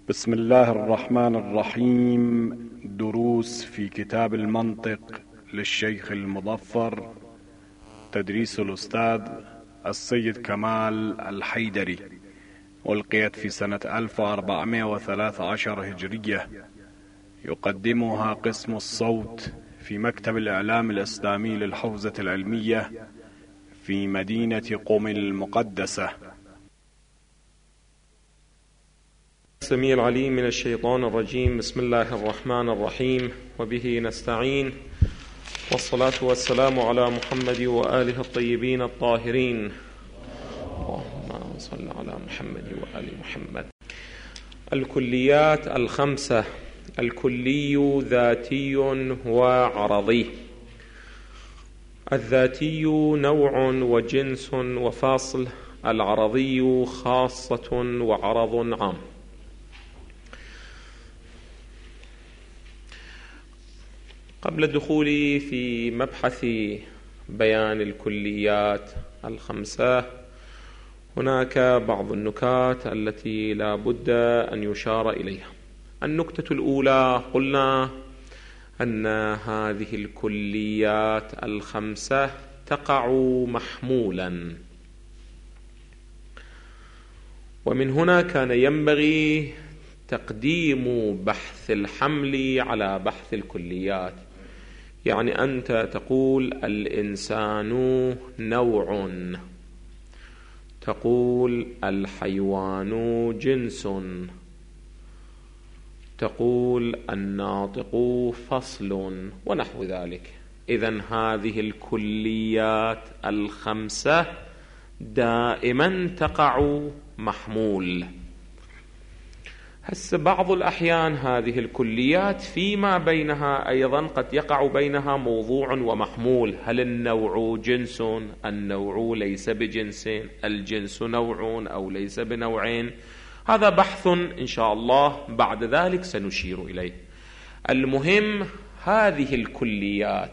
بسم الله الرحمن الرحيم. دروس في كتاب المنطق للشيخ المظفر، تدريس الأستاذ السيد كمال الحيدري، ألقيت في سنة 1413 هجرية. يقدمها قسم الصوت في مكتب الإعلام الإسلامي للحوزة العلمية في مدينة قم المقدسة. السميع العليم من الشيطان الرجيم. بسم الله الرحمن الرحيم، وبه نستعين، والصلاة والسلام على محمد وآله الطيبين الطاهرين. اللهم صل على محمد وآل محمد. الكليات الخمسة: الكلي ذاتي وعرضي. الذاتي نوع وجنس وفاصل، العرضي خاصة وعرض عام. قبل الدخول في مبحث بيان الكليات الخمسة، هناك بعض النكات التي لا بد أن يشار إليها. النكتة الأولى: قلنا أن هذه الكليات الخمسة تقع محمولا، ومن هنا كان ينبغي تقديم بحث الحمل على بحث الكليات. يعني أنت تقول الإنسان نوع، تقول الحيوان جنس، تقول الناطق فصل، ونحو ذلك. إذن هذه الكليات الخمسة دائما تقع محمول. هسه بعض الأحيان هذه الكليات فيما بينها أيضا قد يقع بينها موضوع ومحمول. هل النوع جنس؟ النوع ليس بجنس؟ الجنس نوع أو ليس بنوعين؟ هذا بحث إن شاء الله بعد ذلك سنشير إليه. المهم هذه الكليات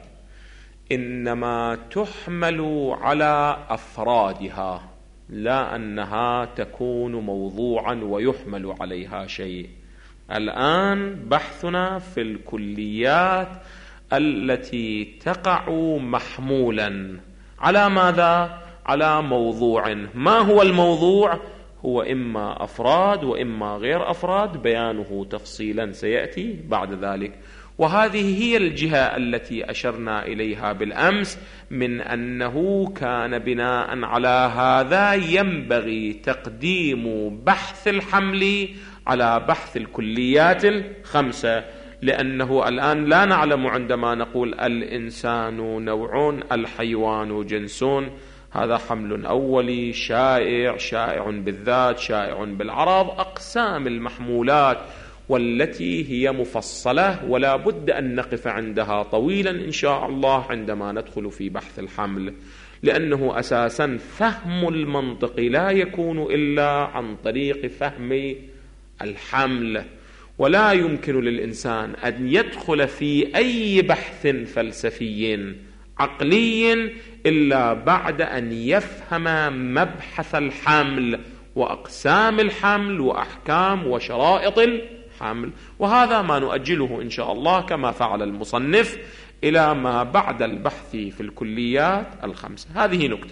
إنما تحمل على أفرادها، لا أنها تكون موضوعا ويحمل عليها شيء. الآن بحثنا في الكليات التي تقع محمولا على ماذا؟ على موضوع. ما هو الموضوع؟ هو إما أفراد وإما غير أفراد، بيانه تفصيلا سيأتي بعد ذلك. وهذه هي الجهة التي أشرنا إليها بالأمس، من أنه كان بناء على هذا ينبغي تقديم بحث الحمل على بحث الكليات الخمسة، لأنه الآن لا نعلم عندما نقول الإنسان نوع، الحيوان جنس، هذا حمل أولي شائع بالذات، شائع بالعرض. أقسام المحمولات والتي هي مفصلة ولا بد أن نقف عندها طويلا إن شاء الله عندما ندخل في بحث الحمل، لأنه أساسا فهم المنطق لا يكون إلا عن طريق فهم الحمل، ولا يمكن للإنسان أن يدخل في أي بحث فلسفي عقلي إلا بعد أن يفهم مبحث الحمل وأقسام الحمل وأحكام وشرائط الحمل. وهذا ما نؤجله إن شاء الله كما فعل المصنف إلى ما بعد البحث في الكليات الخمسة. هذه نكتة.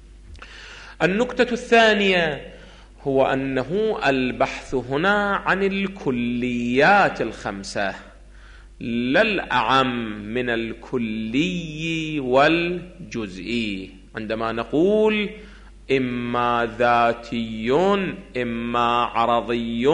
النكتة الثانية هو أنه البحث هنا عن الكليات الخمسة، لا الأعم من الكلي والجزئي. عندما نقول إما ذاتي إما عرضي،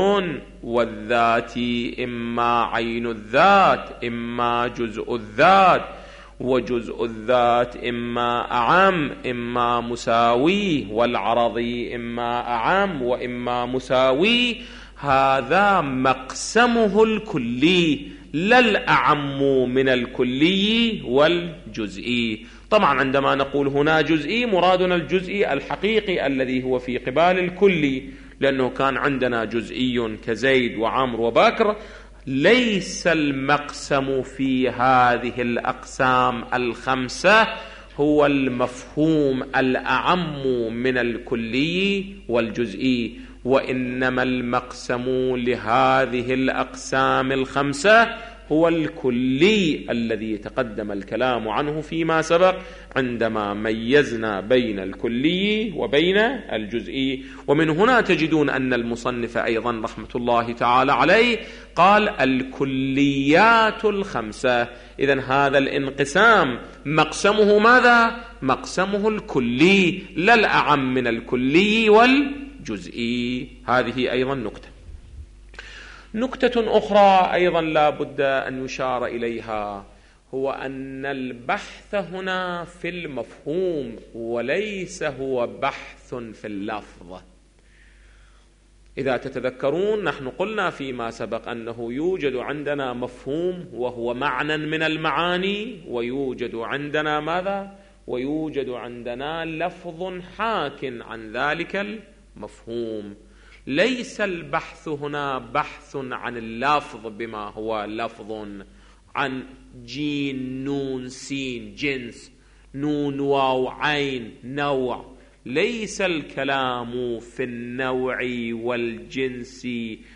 والذاتي إما عين الذات إما جزء الذات، وجزء الذات إما أعم إما مساوي، والعرضي إما أعم وإما مساوي. هذا مقسمه الكلي، لا الأعم من الكلي والجزئي. طبعا عندما نقول هنا جزئي مرادنا الجزئي الحقيقي الذي هو في قبال الكلي، لأنه كان عندنا جزئي كزيد وعمر وبكر. ليس المقسم في هذه الأقسام الخمسة هو المفهوم الأعم من الكلي والجزئي، وإنما المقسم لهذه الأقسام الخمسة هو الكلي الذي تقدم الكلام عنه فيما سبق عندما ميزنا بين الكلي وبين الجزئي. ومن هنا تجدون أن المصنف أيضا رحمة الله تعالى عليه قال الكليات الخمسة. إذن هذا الانقسام مقسمه ماذا؟ مقسمه الكلي، لا الأعم من الكلي والجزئي. هذه أيضا نكتة أخرى أيضا لا بد أن يشار إليها، هو أن البحث هنا في المفهوم وليس هو بحث في اللفظ. إذا تتذكرون نحن قلنا فيما سبق أنه يوجد عندنا مفهوم وهو معنى من المعاني، ويوجد عندنا ماذا؟ ويوجد عندنا لفظ حاك عن ذلك المفهوم. ليس البحث هنا بحث عن اللفظ بما هو لفظ، عن جيم نون سين جنس، نون واو عين نوع. ليس الكلام في النوع والجنس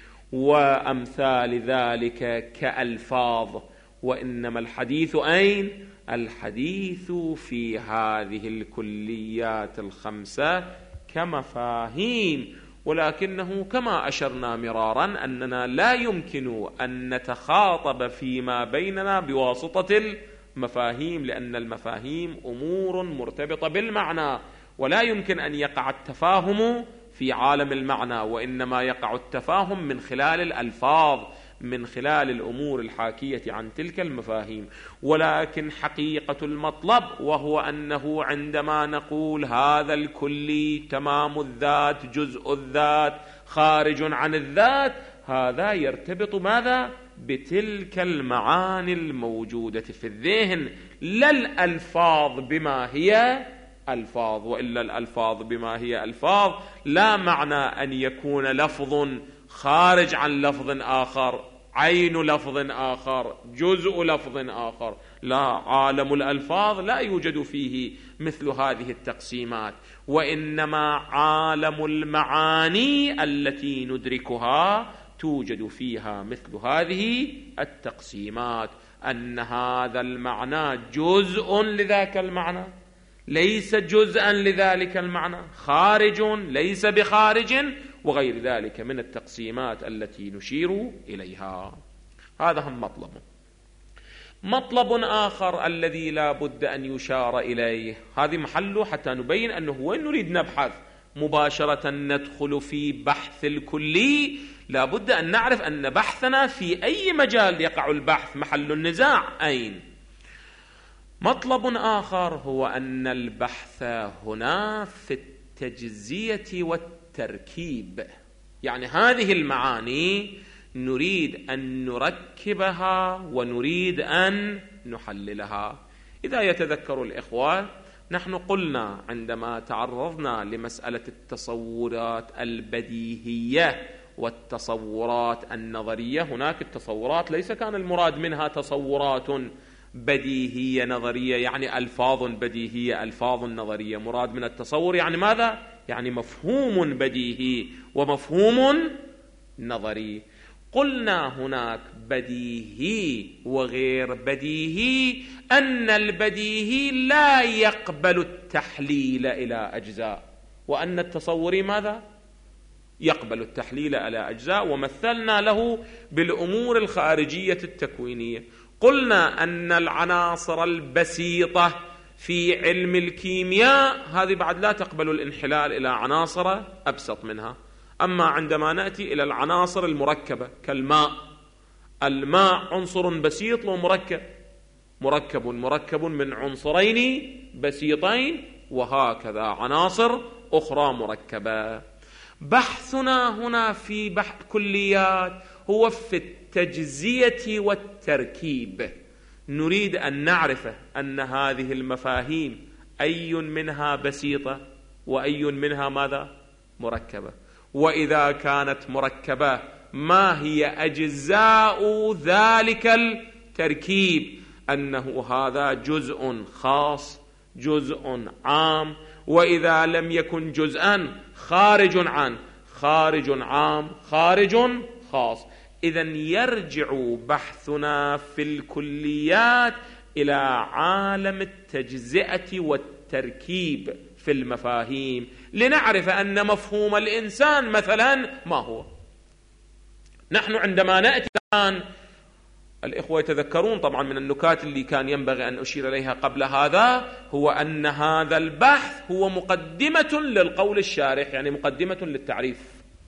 وأمثال ذلك كألفاظ، وإنما الحديث أين؟ الحديث في هذه الكليات الخمسة كمفاهيم. ولكنه كما أشرنا مرارا أننا لا يمكن أن نتخاطب فيما بيننا بواسطة المفاهيم، لأن المفاهيم أمور مرتبطة بالمعنى، ولا يمكن أن يقع التفاهم في عالم المعنى، وإنما يقع التفاهم من خلال الألفاظ، من خلال الأمور الحاكية عن تلك المفاهيم. ولكن حقيقة المطلب وهو أنه عندما نقول هذا الكلي تمام الذات جزء الذات خارج عن الذات، هذا يرتبط ماذا؟ بتلك المعاني الموجودة في الذهن، لا الألفاظ بما هي ألفاظ. وإلا الألفاظ بما هي ألفاظ لا معنى أن يكون لفظ خارج عن لفظ آخر، عين لفظ آخر، جزء لفظ آخر. لا، عالم الألفاظ لا يوجد فيه مثل هذه التقسيمات، وإنما عالم المعاني التي ندركها توجد فيها مثل هذه التقسيمات، أن هذا المعنى جزء لذاك المعنى، ليس جزءا لذلك المعنى، خارج ليس بخارج، وغير ذلك من التقسيمات التي نشير إليها. هذا هم مطلب آخر الذي لا بد أن يشار إليه، هذه محله حتى نبين أنه وين نريد نبحث مباشرة ندخل في بحث الكلي. لا بد أن نعرف أن بحثنا في أي مجال يقع البحث، محل النزاع أين. مطلب آخر هو أن البحث هنا في التجزية والتركيب، يعني هذه المعاني نريد أن نركبها ونريد أن نحللها. إذا يتذكر الإخوة نحن قلنا عندما تعرضنا لمسألة التصورات البديهية والتصورات النظرية، هناك التصورات ليس كان المراد منها تصورات بديهية نظرية يعني ألفاظ بديهية ألفاظ نظرية، مراد من التصور يعني ماذا؟ يعني مفهوم بديهي ومفهوم نظري. قلنا هناك بديهي وغير بديهي، أن البديهي لا يقبل التحليل إلى أجزاء، وأن التصوري ماذا؟ يقبل التحليل إلى أجزاء، ومثلنا له بالأمور الخارجية التكوينية. قلنا أن العناصر البسيطة في علم الكيمياء هذه بعد لا تقبل الانحلال إلى عناصر أبسط منها. أما عندما نأتي إلى العناصر المركبة كالماء، الماء عنصر بسيط ومركب، مركب من عنصرين بسيطين، وهكذا عناصر أخرى مركبة. بحثنا هنا في بحث كليات هو في التجزية والتركيب. نريد أن نعرف أن هذه المفاهيم أي منها بسيطة وأي منها ماذا؟ مركبة. وإذا كانت مركبة ما هي أجزاء ذلك التركيب؟ أنه هذا جزء خاص جزء عام، وإذا لم يكن جزءا خارج عام، خارج خاص. إذن يرجع بحثنا في الكليات إلى عالم التجزئة والتركيب في المفاهيم، لنعرف أن مفهوم الإنسان مثلا ما هو. نحن عندما نأتي الآن، الإخوة يتذكرون طبعا من النكات اللي كان ينبغي أن أشير إليها قبل هذا، هو أن هذا البحث هو مقدمة للقول الشارح، يعني مقدمة للتعريف.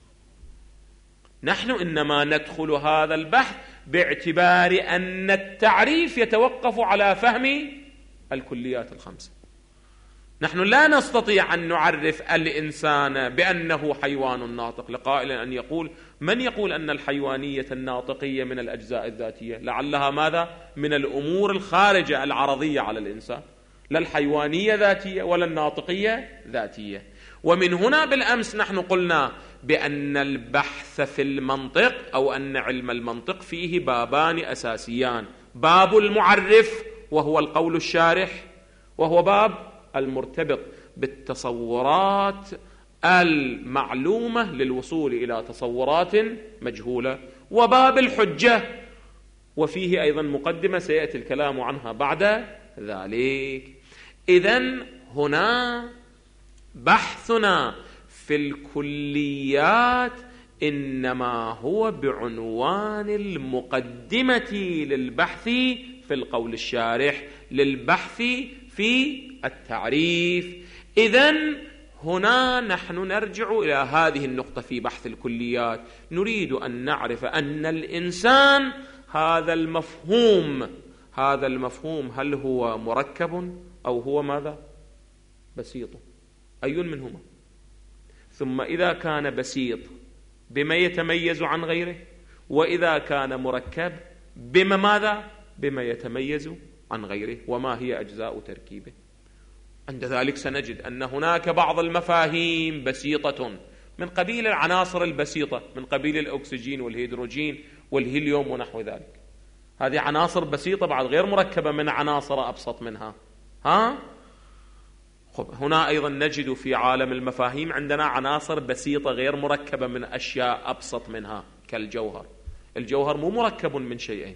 نحن إنما ندخل هذا البحث باعتبار أن التعريف يتوقف على فهم الكليات الخمسة. نحن لا نستطيع أن نعرف الإنسان بأنه حيوان ناطق لقائل أن يقول: من يقول أن الحيوانية الناطقية من الأجزاء الذاتية؟ لعلها ماذا؟ من الأمور الخارجة العرضية على الإنسان، لا الحيوانية ذاتية ولا الناطقية ذاتية. ومن هنا بالأمس نحن قلنا بأن البحث في المنطق أو أن علم المنطق فيه بابان أساسيان: باب المعرف وهو القول الشارح، وهو باب المرتبط بالتصورات المعلومة للوصول إلى تصورات مجهولة، وباب الحجة، وفيه أيضا مقدمة سيأتي الكلام عنها بعد ذلك. إذن هنا بحثنا في الكليات إنما هو بعنوان المقدمة للبحث في القول الشارح، للبحث في التعريف. إذن هنا نحن نرجع إلى هذه النقطة في بحث الكليات، نريد أن نعرف أن الإنسان هذا المفهوم هل هو مركب أو هو ماذا؟ بسيط. أي منهما؟ ثم إذا كان بسيط بما يتميز عن غيره، وإذا كان مركب بما يتميز عن غيره، وما هي أجزاء تركيبه. عند ذلك سنجد أن هناك بعض المفاهيم بسيطة من قبيل العناصر البسيطة، من قبيل الأكسجين والهيدروجين والهيليوم ونحو ذلك. هذه عناصر بسيطة بعد، غير مركبة من عناصر أبسط منها. هنا أيضا نجد في عالم المفاهيم عندنا عناصر بسيطة غير مركبة من أشياء أبسط منها، كالجوهر. الجوهر مو مركب من شيئين،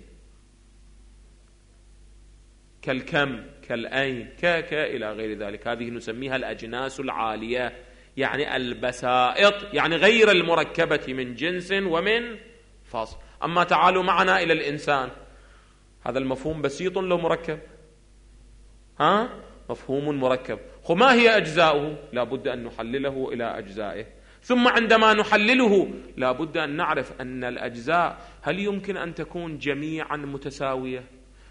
كالكم، كالأين، إلى غير ذلك. هذه نسميها الأجناس العالية، يعني البسائط، يعني غير المركبة من جنس ومن فاصل. أما تعالوا معنا إلى الإنسان، هذا المفهوم بسيط لو مركب؟ مفهوم مركب. ما هي أجزاؤه؟ لا بد أن نحلله إلى أجزائه، ثم عندما نحلله لا بد أن نعرف أن الأجزاء هل يمكن أن تكون جميعا متساوية،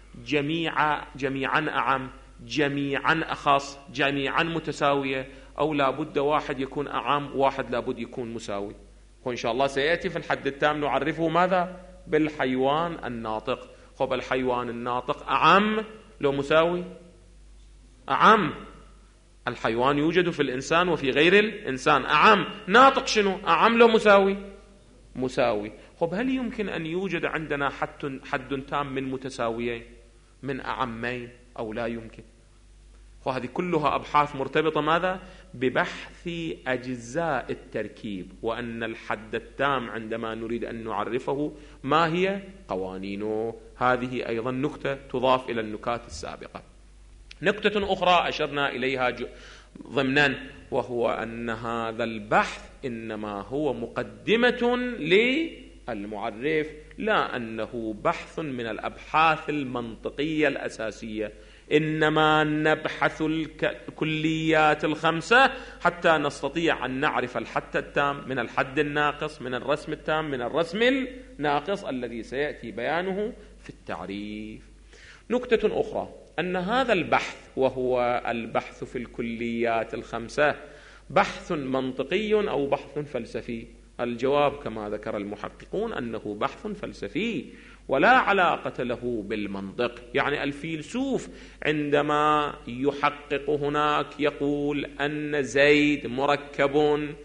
جميعا أعم، جميعا أخص، جميعا متساوية، أو لا بد واحد يكون أعم، واحد لا بد يكون مساوي. وإن شاء الله سيأتي في الحد التام نعرفه ماذا؟ بالحيوان الناطق. الحيوان الناطق أعم لو مساوي؟ أعم. الحيوان يوجد في الإنسان وفي غير الإنسان، أعم. ناطق شنو؟ أعم لو مساوي؟ مساوي. هل يمكن أن يوجد عندنا حد تام من متساويين، من أعمين، أو لا يمكن؟ وهذه كلها أبحاث مرتبطة ماذا؟ ببحث أجزاء التركيب، وأن الحد التام عندما نريد أن نعرفه ما هي قوانينه. هذه أيضا نكتة تضاف إلى النكات السابقة. نكتة أخرى أشرنا إليها ضمنا، وهو أن هذا البحث إنما هو مقدمة للمعرف، لا أنه بحث من الأبحاث المنطقية الأساسية. إنما نبحث الكليات الخمسة حتى نستطيع أن نعرف الحد التام من الحد الناقص، من الرسم التام من الرسم الناقص، الذي سيأتي بيانه في التعريف. نكتة أخرى أن هذا البحث، وهو البحث في الكليات الخمسة، بحث منطقي أو بحث فلسفي؟ الجواب كما ذكر المحققون أنه بحث فلسفي ولا علاقة له بالمنطق. يعني الفيلسوف عندما يحقق هناك يقول أن زيد مركب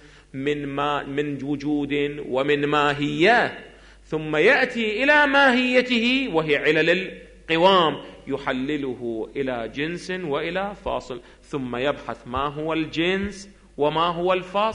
من وجود ومن ماهية، ثم يأتي إلى ماهيته وهي علل القوام، يحلله إلى جنس وإلى فاصل، ثم يبحث ما هو الجنس وما هو الفاصل،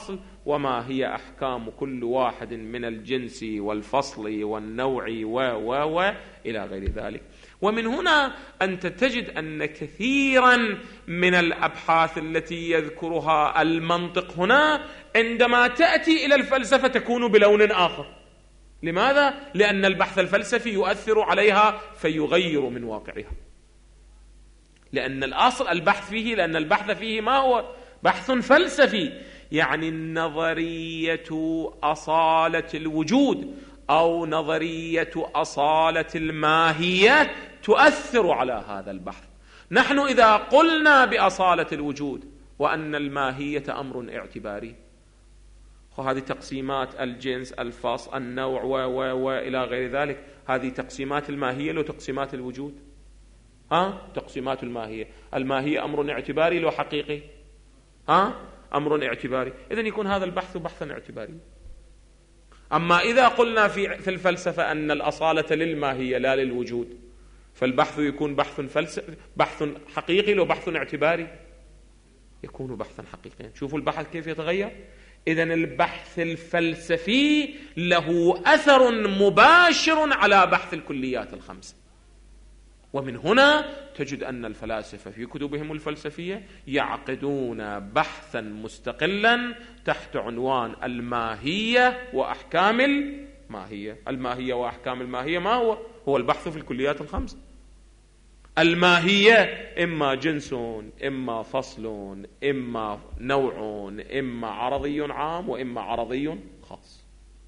وما هي أحكام كل واحد من الجنس والفصل والنوع إلى غير ذلك. ومن هنا أنت تجد أن كثيرا من الأبحاث التي يذكرها المنطق هنا عندما تأتي إلى الفلسفة تكون بلون آخر. لماذا؟ لأن البحث الفلسفي يؤثر عليها فيغير من واقعها، لأن الأصل البحث فيه، لأن البحث فيه ما هو بحث فلسفي، يعني نظرية أصالة الوجود أو نظرية أصالة الماهية تؤثر على هذا البحث. نحن إذا قلنا بأصالة الوجود وأن الماهية أمر اعتباري، وهذه تقسيمات الجنس الفصل النوع وإلى غير ذلك، هذه تقسيمات الماهية لو تقسيمات الوجود، تقسيمات الماهية أمر اعتباري لو حقيقي، أمر اعتباري، إذن يكون هذا البحث بحثا اعتباري. أما إذا قلنا في الفلسفة أن الأصالة للماهية لا للوجود، فالبحث يكون بحث حقيقي لو بحث اعتباري، يكون بحثا حقيقيا. شوفوا البحث كيف يتغير. إذن البحث الفلسفي له أثر مباشر على بحث الكليات الخمسة. ومن هنا تجد أن الفلاسفة في كتبهم الفلسفية يعقدون بحثا مستقلا تحت عنوان الماهية وأحكام الماهية. الماهية وأحكام الماهية ما هو؟ هو البحث في الكليات الخمسة. الماهية إما جنس، إما فصل، إما نوع، إما عرضي عام، وإما عرضي خاص.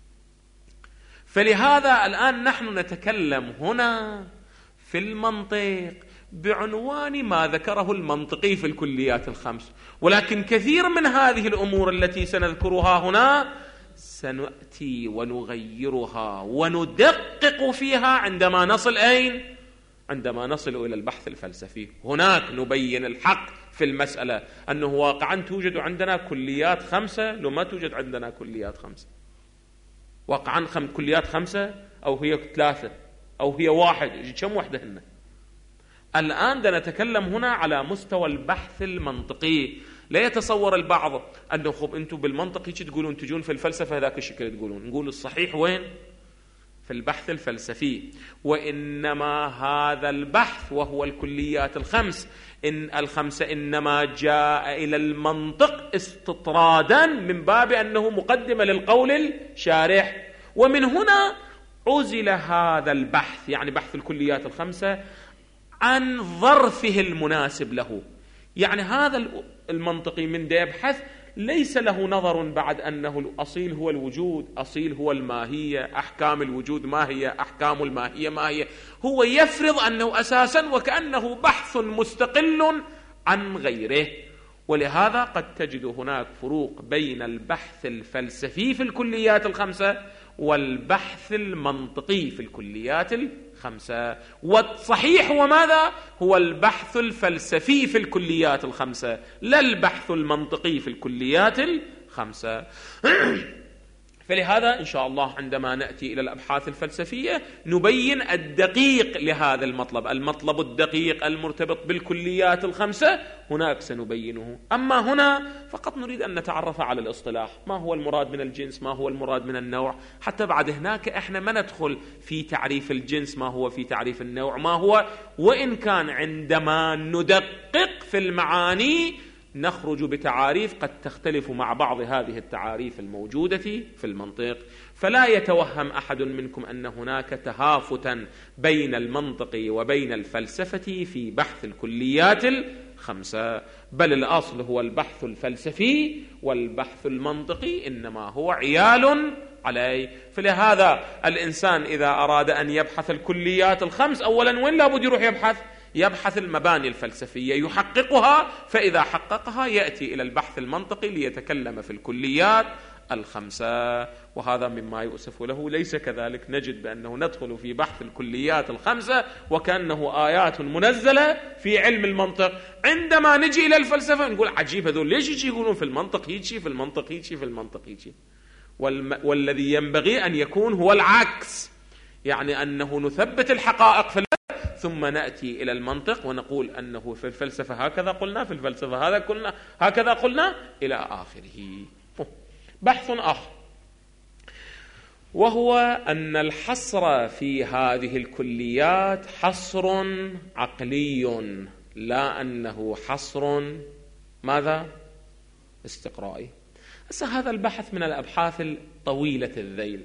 فلهذا الآن نحن نتكلم هنا في المنطق بعنوان ما ذكره المنطقي في الكليات الخمس، ولكن كثير من هذه الأمور التي سنذكرها هنا سنأتي ونغيرها وندقق فيها عندما نصل أين؟ عندما نصل إلى البحث الفلسفي. هناك نبين الحق في المسألة أنه واقعا توجد عندنا كليات خمسة لو ما توجد عندنا كليات خمسة. واقعا كليات خمسة أو هي ثلاثة أو هي واحد، كم وحدة هن؟ الآن نتكلم هنا على مستوى البحث المنطقي. لا يتصور البعض أنه خب أنتم بالمنطق هيك تقولون، تجون في الفلسفة هذاك الشكل تقولون. نقول الصحيح وين؟ في البحث الفلسفي. وإنما هذا البحث وهو الكليات الخمسة إنما جاء إلى المنطق استطرادا من باب أنه مقدمة للقول الشارح. ومن هنا عزل هذا البحث، يعني بحث الكليات الخمسة، عن ظرفه المناسب له. يعني هذا المنطقي من دا يبحث ليس له نظر بعد أنه الأصيل هو الوجود، أصيل هو الماهية، أحكام الوجود ما هي، أحكام الماهية ما هي. هو يفرض أنه أساسا وكأنه بحث مستقل عن غيره. ولهذا قد تجد هناك فروق بين البحث الفلسفي في الكليات الخمسة والبحث المنطقي في الكليات الخمسة. والصحيح هو ماذا؟ هو البحث الفلسفي في الكليات الخمسة، لا البحث المنطقي في الكليات الخمسة. فلهذا إن شاء الله عندما نأتي إلى الأبحاث الفلسفية نبين الدقيق لهذا المطلب الدقيق المرتبط بالكليات الخمسة هناك سنبينه. أما هنا فقط نريد أن نتعرف على الاصطلاح، ما هو المراد من الجنس، ما هو المراد من النوع، حتى بعد هناك إحنا ما ندخل في تعريف الجنس ما هو، في تعريف النوع ما هو. وإن كان عندما ندقق في المعاني نخرج بتعاريف قد تختلف مع بعض هذه التعاريف الموجودة في المنطق. فلا يتوهم أحد منكم أن هناك تهافتا بين المنطق وبين الفلسفة في بحث الكليات الخمسة، بل الأصل هو البحث الفلسفي، والبحث المنطقي إنما هو عيال عليه. فلهذا الإنسان إذا أراد أن يبحث الكليات الخمس أولا وين لابد يروح يبحث المباني الفلسفية يحققها، فإذا حققها يأتي إلى البحث المنطقي ليتكلم في الكليات الخمسة. وهذا مما يؤسف له ليس كذلك. نجد بأنه ندخل في بحث الكليات الخمسة وكأنه آيات منزلة في علم المنطق. عندما نجي إلى الفلسفة نقول عجيب هذول ليش يقولون في المنطق هيجي، في المنطق هيجي، في المنطق هيجي. والذي ينبغي أن يكون هو العكس، يعني أنه نثبت الحقائق في ثم نأتي إلى المنطق ونقول أنه في الفلسفة هكذا قلنا، في الفلسفة هذا قلنا، هكذا قلنا إلى آخره. بحث آخر، وهو أن الحصر في هذه الكليات حصر عقلي، لا أنه حصر ماذا؟ استقرائي. هذا البحث من الأبحاث الطويلة الذيل.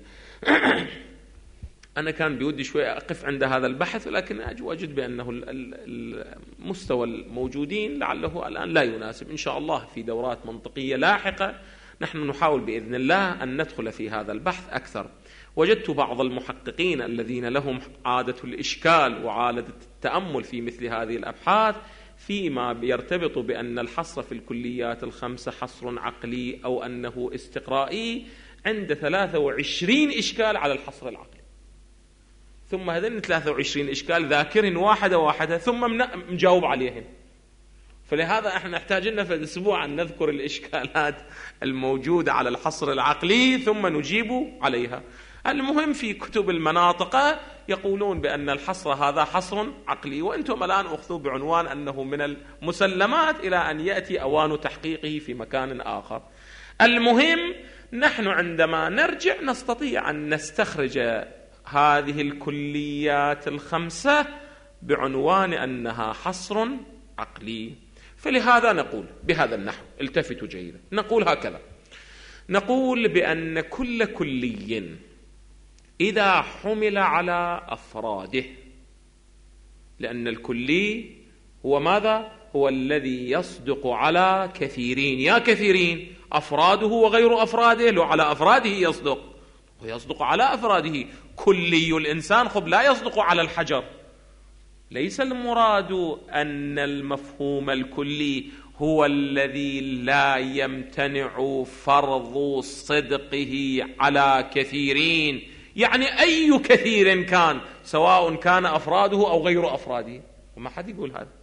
أنا كان بودي شوي أقف عند هذا البحث، ولكن أجد بأنه المستوى الموجودين لعله الآن لا يناسب. إن شاء الله في دورات منطقية لاحقة نحن نحاول بإذن الله أن ندخل في هذا البحث أكثر. وجدت بعض المحققين الذين لهم عادة الإشكال وعادة التأمل في مثل هذه الأبحاث فيما يرتبط بأن الحصر في الكليات الخمسة حصر عقلي أو أنه استقرائي، عند 23 إشكال على الحصر العقلي. ثم هذين 23 إشكال ذاكرهن واحدة واحدة ثم مجاوب عليهن. فلهذا احنا نحتاج لنا في الأسبوع أن نذكر الإشكالات الموجودة على الحصر العقلي ثم نجيب عليها. المهم في كتب المناطق يقولون بأن الحصر هذا حصر عقلي، وأنتم الآن أخذوا بعنوان أنه من المسلمات إلى أن يأتي أوان تحقيقه في مكان آخر. المهم نحن عندما نرجع نستطيع أن نستخرج هذه الكليات الخمسة بعنوان أنها حصر عقلي. فلهذا نقول بهذا النحو، التفتوا جيدا، نقول هكذا: نقول بأن كل كلي إذا حمل على أفراده، لأن الكلي هو ماذا؟ هو الذي يصدق على كثيرين. يا كثيرين أفراده وغير أفراده، لو على أفراده يصدق ويصدق على أفراده. كلي الإنسان لا يصدق على الحجر. ليس المراد أن المفهوم الكلي هو الذي لا يمتنع فرض صدقه على كثيرين، يعني أي كثير كان، سواء كان أفراده أو غير أفراده. وما حد يقول هذا.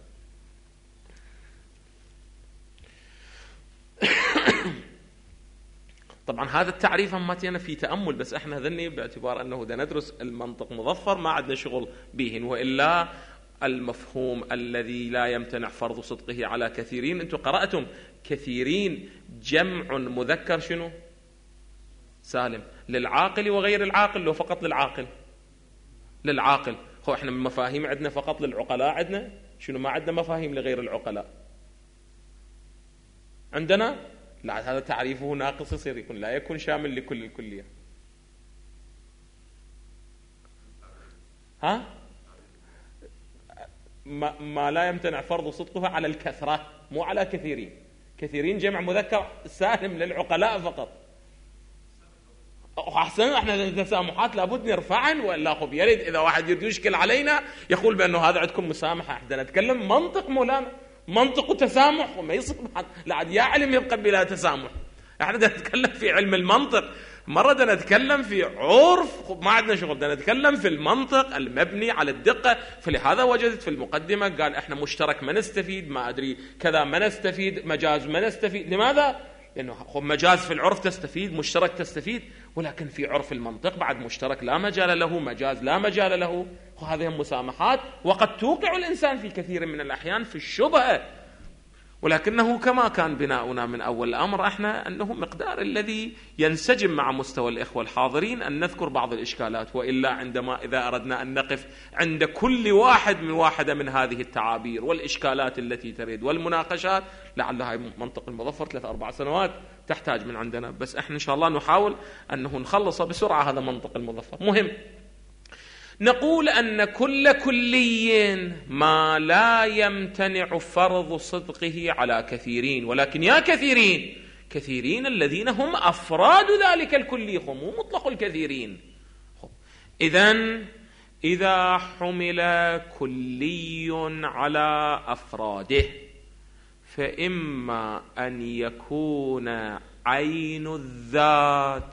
طبعا هذا التعريف ماتينا في تأمل، بس احنا ذني باعتبار أنه دا ندرس المنطق مظفر ما عندنا شغل بهن، وإلا المفهوم الذي لا يمتنع فرض صدقه على كثيرين. انتم قرأتم كثيرين جمع مذكر شنو؟ سالم، للعاقل وغير العاقل، لو فقط للعاقل؟ للعاقل. هو احنا من مفاهيم عندنا فقط للعقلاء، عندنا شنو؟ ما عندنا مفاهيم لغير العقلاء عندنا؟ لا، هذا تعريفه ناقص، يصير يكون لا يكون شامل لكل الكلية. ها؟ ما لا يمتنع فرض صدقها على الكثرة، مو على كثيرين. كثيرين جمع مذكر سالم للعقلاء فقط. أحسن، احنا التسامحات لابد نرفعن، وإلا خب يريد إذا واحد يريد يشكل علينا يقول بأنه هذا عندكم مسامحة. احنا نتكلم منطق مولانا، منطق وتسامح، وما يصير لا عاد يا علم يبقى بلا تسامح. احنا نتكلم في علم المنطق، مرة نتكلم في عرف، ما عندنا شغل، نتكلم في المنطق المبني على الدقة. فلهذا وجدت في المقدمة قال احنا مشترك ما نستفيد، ما أدري كذا ما نستفيد، مجاز ما نستفيد. لماذا؟ لأنه مجاز في العرف تستفيد، مشترك تستفيد، ولكن في عرف المنطق بعد مشترك لا مجال له، مجاز لا مجال له. وهذه مسامحات، وقد توقع الإنسان في كثير من الأحيان في الشبهة، ولكنه كما كان بناؤنا من أول الأمر احنا أنه مقدار الذي ينسجم مع مستوى الإخوة الحاضرين أن نذكر بعض الإشكالات، وإلا عندما إذا أردنا أن نقف عند كل واحدة من هذه التعابير والإشكالات التي تريد والمناقشات، لعلها منطق المظفر 3-4 سنوات تحتاج من عندنا. بس احنا إن شاء الله نحاول أنه نخلص بسرعة هذا منطق المظفر مهم. نقول أن كل كلي ما لا يمتنع فرض صدقه على كثيرين، ولكن يا كثيرين الذين هم أفراد ذلك الكلي، هم مو مطلق الكثيرين. إذا حمل كلي على أفراده فإما أن يكون عين الذات،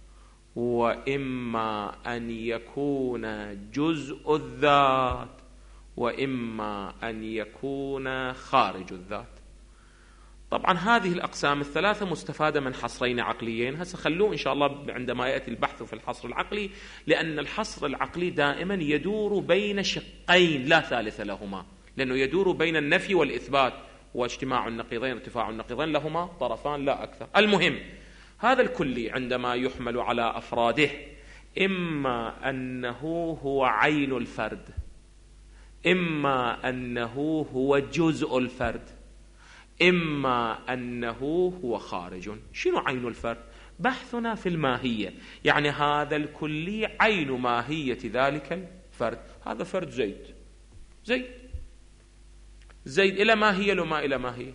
وإما أن يكون جزء الذات، وإما أن يكون خارج الذات. طبعا هذه الأقسام الثلاثة مستفادة من حصرين عقليين. هسه خلوه إن شاء الله عندما يأتي البحث في الحصر العقلي، لأن الحصر العقلي دائما يدور بين شقين لا ثالث لهما، لأنه يدور بين النفي والإثبات، واجتماع النقيضين ارتفاع النقيضين لهما طرفان لا أكثر. المهم هذا الكلي عندما يحمل على أفراده إما أنه هو عين الفرد، إما أنه هو جزء الفرد، إما أنه هو خارج. شنو عين الفرد؟ بحثنا في الماهية، يعني هذا الكلي عين ماهية ذلك الفرد. هذا فرد زيد إلى ماهية لو ما إلى ماهية؟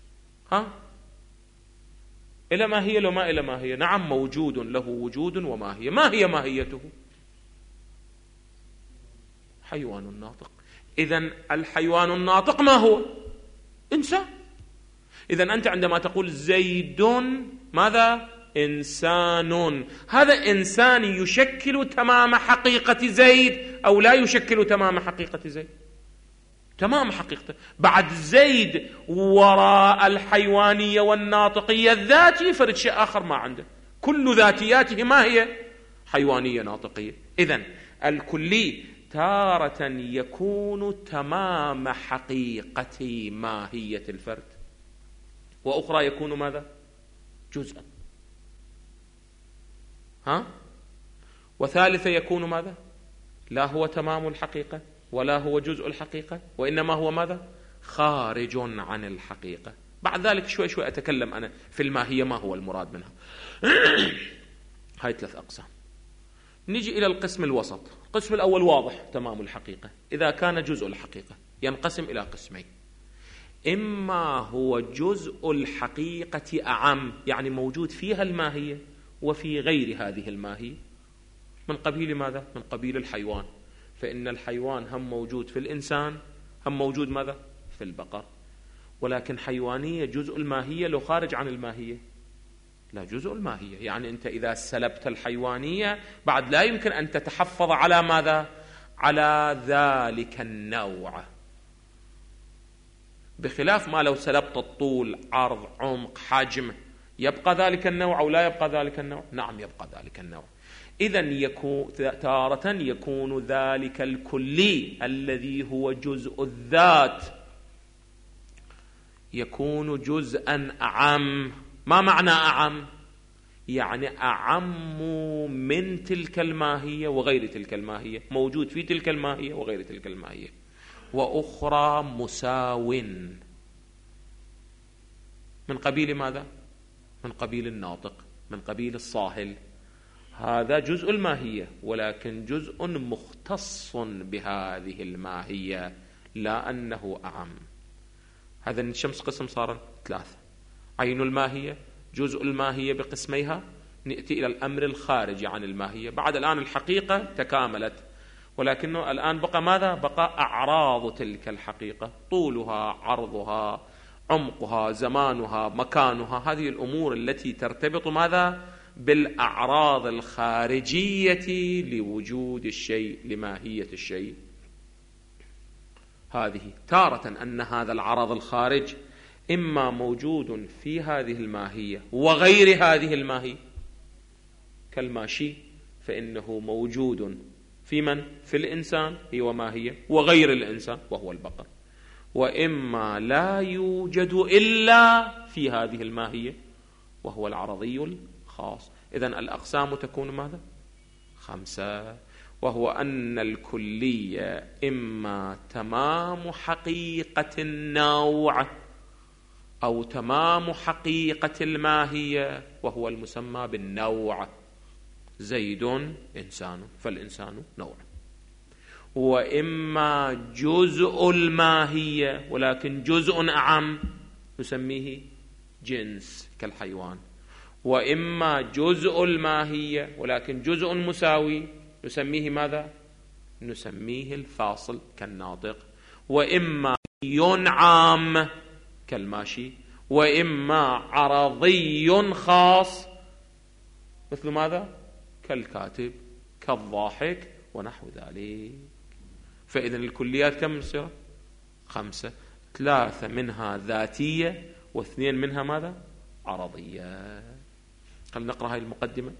إلى ماهية لو ما إلى ماهية؟ نعم، موجود له وجود وماهية. ما هي ماهيته؟ حيوان ناطق. إذن الحيوان الناطق ما هو؟ إنسان. إذن أنت عندما تقول زيد ماذا؟ إنسان. هذا إنسان يشكل تمام حقيقة زيد أو لا يشكل تمام حقيقة زيد؟ تمام حقيقته. بعد زيد وراء الحيوانية والناطقية الذاتي فرد شيء آخر ما عنده، كل ذاتياته ما هي؟ حيوانية ناطقية. إذن الكلي تارة يكون تمام حقيقة ماهية الفرد، وأخرى يكون ماذا؟ جزءا. وثالثة يكون ماذا؟ لا هو تمام الحقيقة ولا هو جزء الحقيقة، وإنما هو ماذا؟ خارج عن الحقيقة. بعد ذلك شوي شوي أتكلم أنا في الماهية ما هو المراد منها. هاي 3 أقسام. نجي إلى القسم الوسط. القسم الأول واضح، تمام الحقيقة. إذا كان جزء الحقيقة ينقسم إلى قسمين: إما هو جزء الحقيقة أعم، يعني موجود فيها الماهية وفي غير هذه الماهية، من قبيل ماذا؟ من قبيل الحيوان، فإن الحيوان هم موجود في الإنسان، هم موجود ماذا؟ في البقر. ولكن حيوانية جزء الماهية لو خارج عن الماهية؟ لا، جزء الماهية. يعني أنت إذا سلبت الحيوانية بعد لا يمكن أن تتحفظ على ماذا؟ على ذلك النوع، بخلاف ما لو سلبت الطول، عرض، عمق، حجم، يبقى ذلك النوع أو لا يبقى ذلك النوع؟ نعم، يبقى ذلك النوع. إذن تارة يكون ذلك الكلي الذي هو جزء الذات يكون جزءا أعم. ما معنى أعم؟ يعني أعم من تلك الماهية وغير تلك الماهية، موجود في تلك الماهية وغير تلك الماهية. وأخرى مساو، من قبيل ماذا؟ من قبيل الناطق، من قبيل الصاهل. هذا جزء الماهية ولكن جزء مختص بهذه الماهية، لا أنه أعم. هذا الشمس قسم صار 3: عين الماهية، جزء الماهية بقسميها، نأتي إلى الأمر الخارجي عن الماهية. بعد الآن الحقيقة تكاملت، ولكنه الآن بقى ماذا؟ بقى أعراض تلك الحقيقة، طولها، عرضها، عمقها، زمانها، مكانها، هذه الأمور التي ترتبط ماذا؟ بالأعراض الخارجية لوجود الشيء، لماهية الشيء. هذه تارة أن هذا العرض الخارج إما موجود في هذه الماهية وغير هذه الماهية، كالماشي فإنه موجود في من؟ في الإنسان، هي وماهية، وغير الإنسان وهو البقر. وإما لا يوجد إلا في هذه الماهية وهو العرضي الخاص. إذن الأقسام تكون ماذا؟ 5، وهو أن الكلية إما تمام حقيقة النوع أو تمام حقيقة الماهية وهو المسمى بالنوع. زيد إنسان فالإنسان نوع. وإما جزء الماهية ولكن جزء أعم نسميه جنس كالحيوان. وإما جزء الماهية ولكن جزء مساوي نسميه ماذا؟ نسميه الفاصل كالناطق. وإما ينعم كالماشي، وإما عرضي خاص مثل ماذا؟ كالكاتب، كالضاحك، ونحو ذلك. فإذن الكليات كم تصير؟ 5، 3 منها ذاتية و2 منها ماذا؟ عرضية. خلينا نقرأ هاي المقدمة.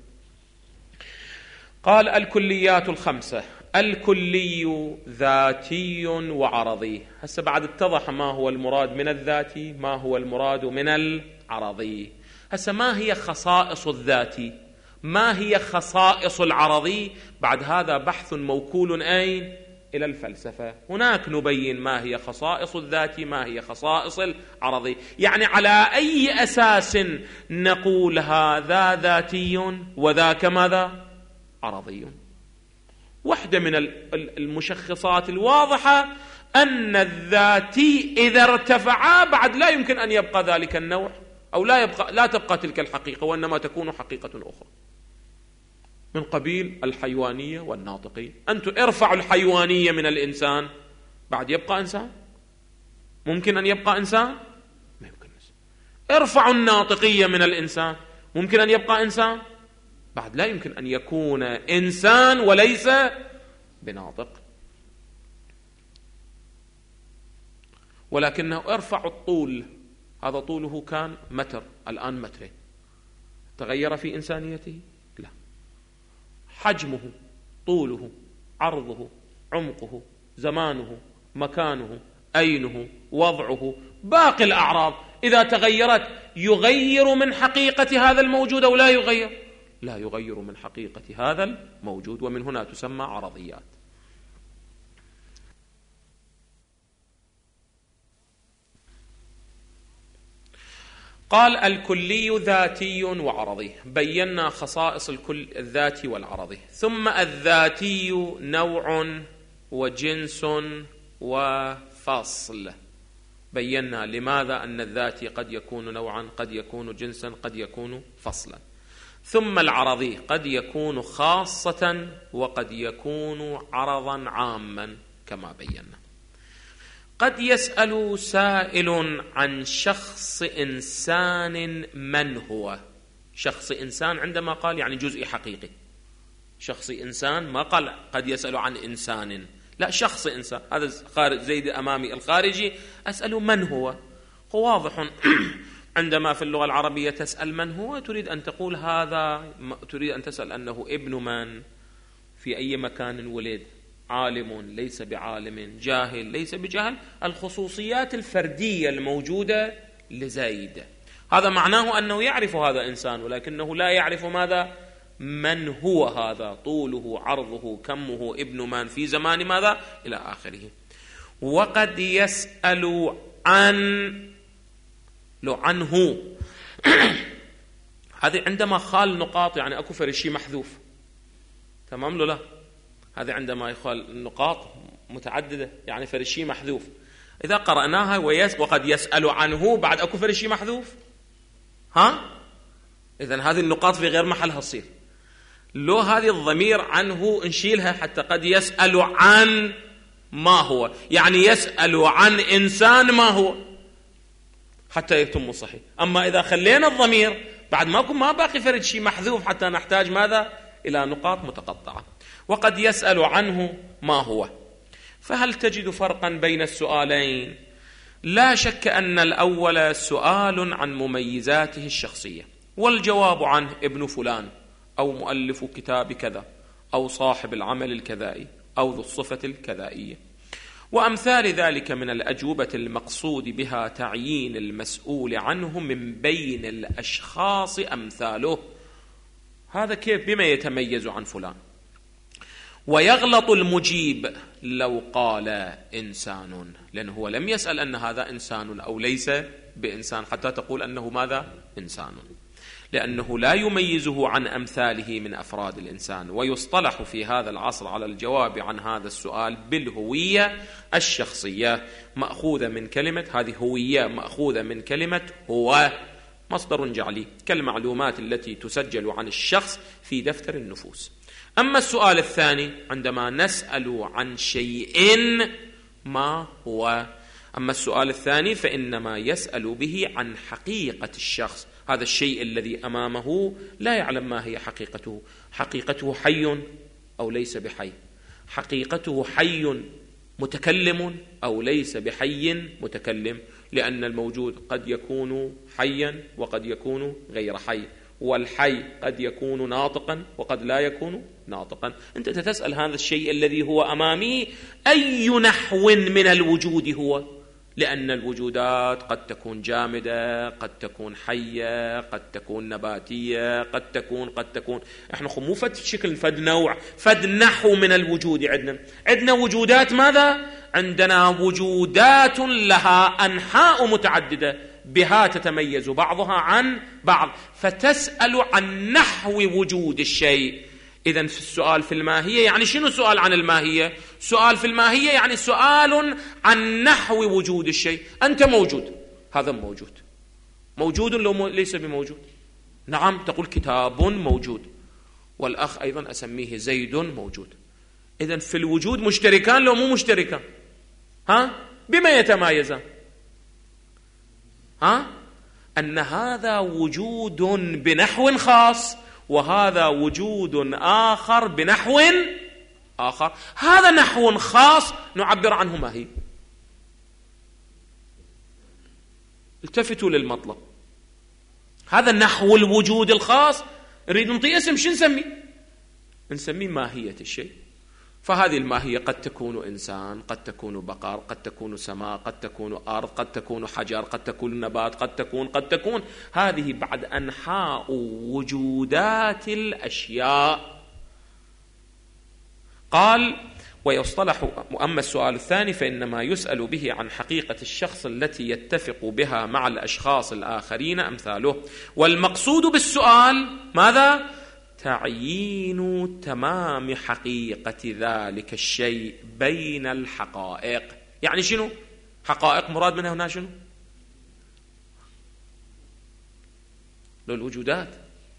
قال: الكليات 5: الكلي ذاتي وعرضي. هسه بعد اتضح ما هو المراد من الذاتي، ما هو المراد من العرضي. هسه ما هي خصائص الذاتي؟ ما هي خصائص العرضي؟ بعد هذا بحث موكول أين؟ إلى الفلسفة. هناك نبين ما هي خصائص الذاتي، ما هي خصائص العرضي، يعني على أي أساس نقول هذا ذاتي وذاك ماذا؟ عرضي. واحدة من المشخصات الواضحة أن الذاتي إذا ارتفعا بعد لا يمكن أن يبقى ذلك النوع، أو لا تبقى تلك الحقيقة، وإنما تكون حقيقة أخرى من قبيل الحيوانية والناطقية. أنتم ارفعوا الحيوانية من الإنسان، بعد يبقى إنسان؟ ممكن أن يبقى إنسان؟ ما يمكن. ارفعوا الناطقية من الإنسان، ممكن أن يبقى إنسان؟ بعد لا يمكن أن يكون إنسان وليس بناطق. ولكنه ارفعوا الطول، هذا طوله كان متر، الآن مترين، تغير في إنسانيته؟ لا. حجمه، طوله، عرضه، عمقه، زمانه، مكانه، أينه، وضعه، باقي الأعراض إذا تغيرت يغير من حقيقة هذا الموجود أو لا يغير؟ لا يغير من حقيقة هذا الموجود، ومن هنا تسمى عرضيات. قال الكلي ذاتي وعرضي، بينا خصائص الكل الذاتي والعرضي. ثم الذاتي نوع وجنس وفصل، بينا لماذا أن الذاتي قد يكون نوعا، قد يكون جنسا، قد يكون فصلا. ثم العرضي قد يكون خاصة وقد يكون عرضا عاما كما بينا. قد يسأل سائل عن شخص إنسان من هو؟ شخص إنسان عندما قال يعني جزء حقيقي، شخص إنسان، ما قال قد يسأل عن إنسان، لا، شخص إنسان. هذا خارج زيد أمامي الخارجي، أسأل من هو. هو واضح عندما في اللغة العربية تسأل من هو تريد أن تقول هذا، تريد أن تسأل أنه ابن من، في أي مكان ولد، عالم ليس بعالم، جاهل ليس بجهل، الخصوصيات الفردية الموجودة لزيد. هذا معناه أنه يعرف هذا إنسان، ولكنه لا يعرف ماذا؟ من هو هذا، طوله، عرضه، كمه، ابن من، في زمان ماذا، إلى آخره. وقد يسأل عنه هذه عندما خال نقاط، يعني أكو فرشي محذوف، تمام له؟ لا، هذه عندما يخال النقاط متعددة يعني فرشي محذوف. إذا قرأناها وقد يسأل عنه بعد أكو فرشي محذوف، إذن هذه النقاط في غير محلها تصير. لو هذه الضمير عنه نشيلها حتى قد يسأل عن ما هو، يعني يسأل عن إنسان ما هو حتى يتم صحيح. أما إذا خلينا الضمير بعد ما باقي فرد شيء محذوف حتى نحتاج ماذا؟ إلى نقاط متقطعة. وقد يسأل عنه ما هو. فهل تجد فرقا بين السؤالين؟ لا شك أن الأول سؤال عن مميزاته الشخصية، والجواب عنه ابن فلان، أو مؤلف كتاب كذا، أو صاحب العمل الكذائي، أو ذو الصفة الكذائية، وأمثال ذلك من الأجوبة المقصود بها تعيين المسؤول عنه من بين الأشخاص أمثاله. هذا كيف؟ بما يتميز عن فلان. ويغلط المجيب لو قال إنسان، لأنه هو لم يسأل أن هذا إنسان أو ليس بإنسان حتى تقول أنه ماذا؟ إنسان، لأنه لا يميزه عن أمثاله من أفراد الإنسان. ويصطلح في هذا العصر على الجواب عن هذا السؤال بالهوية الشخصية، مأخوذة من كلمة، هذه هوية مأخوذة من كلمة هو، مصدر جعلي، كالمعلومات التي تسجل عن الشخص في دفتر النفوس. أما السؤال الثاني عندما نسأل عن شيء ما هو، أما السؤال الثاني فإنما يسأل به عن حقيقة الشخص، هذا الشيء الذي أمامه لا يعلم ما هي حقيقته. حقيقته حي أو ليس بحي، حقيقته حي متكلم أو ليس بحي متكلم، لأن الموجود قد يكون حيا وقد يكون غير حي، والحي قد يكون ناطقا وقد لا يكون ناطقا. أنت تسأل هذا الشيء الذي هو أمامي أي نحو من الوجود هو، لأن الوجودات قد تكون جامدة، قد تكون حية، قد تكون نباتية، قد تكون احنا مو فد شكل، فد نوع، فد نحو من الوجود. عندنا وجودات ماذا؟ عندنا وجودات لها أنحاء متعددة بها تتميز بعضها عن بعض، فتسأل عن نحو وجود الشيء. إذن في السؤال في الماهية يعني شنو سؤال عن الماهية؟ سؤال في الماهية يعني سؤال عن نحو وجود الشيء. أنت موجود، هذا موجود لو ليس بموجود. نعم، تقول كتاب موجود، والأخ أيضا أسميه زيد موجود. إذن في الوجود مشتركان لو مو مشتركان؟ بما يتمايزان؟ أن هذا وجود بنحو خاص، وهذا وجود آخر بنحو آخر. هذا نحو خاص نعبر عنه ماهي. التفتوا للمطلب. هذا نحو الوجود الخاص نريد نعطيه اسم، شو نسميه ماهية الشيء. فهذه الماهية قد تكون إنسان، قد تكون بقر، قد تكون سماء، قد تكون أرض، قد تكون حجر، قد تكون نبات، قد تكون هذه بعد أنحاء وجودات الأشياء. قال ويصطلح. أما السؤال الثاني فإنما يسأل به عن حقيقة الشخص التي يتفق بها مع الأشخاص الآخرين أمثاله. والمقصود بالسؤال ماذا؟ تعيين تمام حقيقة ذلك الشيء بين الحقائق. يعني شنو حقائق؟ مراد منها هنا شنو؟ لو الوجودات.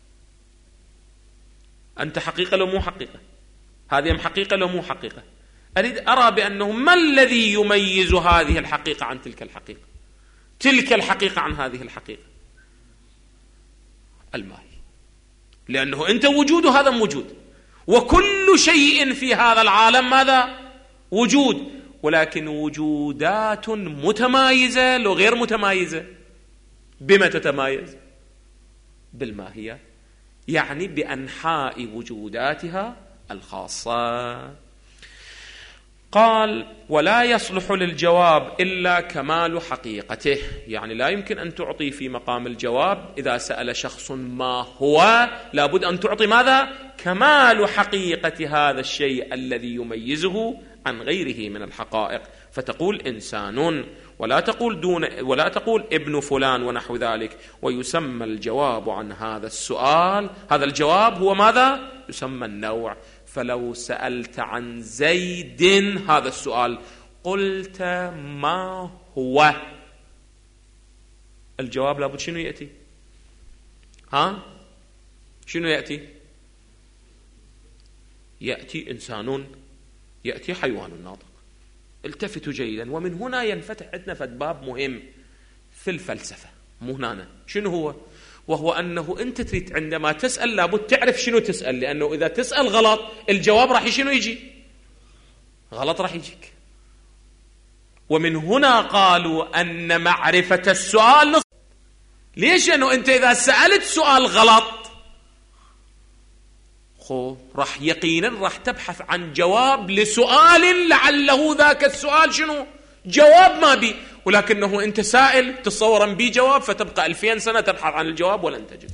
أنت حقيقة لو مو حقيقة؟ هذه هم حقيقة لو مو حقيقة؟ أريد أرى بأنه ما الذي يميز هذه الحقيقة عن تلك الحقيقة، تلك الحقيقة عن هذه الحقيقة؟ الماهي. لأنه أنت وجود وهذا موجود، وكل شيء في هذا العالم ماذا؟ وجود، ولكن وجودات متمايزة لو غير متمايزة. بما تتمايز؟ بالماهية، يعني بأنحاء وجوداتها الخاصة. قال ولا يصلح للجواب إلا كمال حقيقته. يعني لا يمكن أن تعطي في مقام الجواب إذا سأل شخص ما هو، لابد أن تعطي ماذا؟ كمال حقيقة هذا الشيء الذي يميزه عن غيره من الحقائق. فتقول إنسان، ولا تقول ابن فلان ونحو ذلك. ويسمى الجواب عن هذا السؤال، هذا الجواب هو ماذا؟ يسمى النوع. فلو سألت عن زيد هذا السؤال قلت ما هو، الجواب لابد شنو يأتي؟ شنو يأتي؟ يأتي إنسان، يأتي حيوان ناطق. التفتوا جيدا. ومن هنا ينفتح عندنا باب مهم في الفلسفة، مو هنا. شنو هو؟ وهو أنه أنت تريد عندما تسأل لابد تعرف شنو تسأل، لأنه إذا تسأل غلط الجواب راح شنو يجي؟ غلط راح يجيك. ومن هنا قالوا أن معرفة السؤال نصف. ليش؟ لأنه أنت إذا سألت سؤال غلط راح يقينا راح تبحث عن جواب لسؤال لعله ذاك السؤال شنو؟ جواب ما بي، ولكنه أنت سائل تصورا بي جواب، فتبقى 2000 سنة تبحث عن الجواب ولن تجد.